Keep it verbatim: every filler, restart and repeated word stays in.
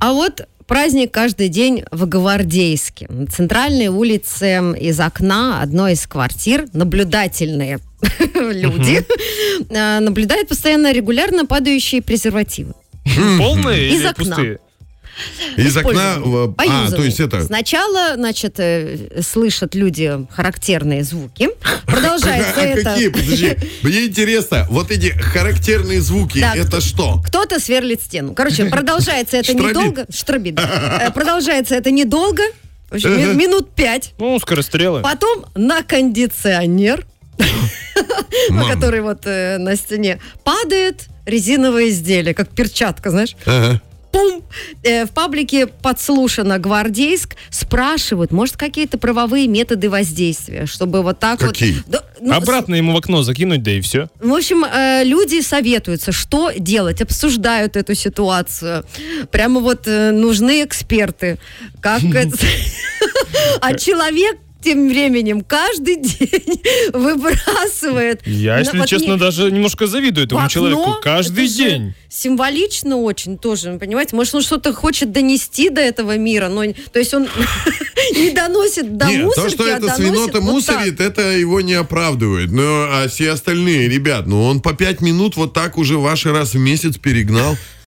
А вот праздник каждый день в Гвардейске. На центральной улице из окна одной из квартир наблюдательные люди наблюдают постоянно регулярно падающие презервативы. Полные Из или окна. пустые? Из окна... А, Поюзанные. то есть это... Сначала, значит, э, слышат люди характерные звуки. Продолжается А это... какие? Подожди. Мне интересно, вот эти характерные звуки, Так, это что? Кто-то сверлит стену. Короче, продолжается это Штробит. недолго. Штробит. Э, Продолжается это недолго. В общем, ми- минут пять. Ну, скорострелы. Потом на кондиционер, Мама. который вот э, на стене, падает резиновое изделие, как перчатка, знаешь. Ага. Пум! Э, в паблике «Подслушано Гвардейск» спрашивают, может, какие-то правовые методы воздействия, чтобы вот так Какие? вот... Да, ну, Обратно ему в окно закинуть, да и все. В общем, э, люди советуются, что делать, обсуждают эту ситуацию. Прямо вот э, нужны эксперты. Как это... А человек тем временем каждый день выбрасывает. Я, Ну, если вот честно, не- даже немножко завидую в этому окно. человеку. Каждый Это же день. Символично очень тоже, понимаете? Может, он что-то хочет донести до этого мира, но то есть он не доносит до Нет, мусорки, то, что а это доносит свинота вот мусорит, так. это его не оправдывает. Ну, а все остальные, ребят, ну он по пять минут вот так уже ваши раз в месяц перегнал.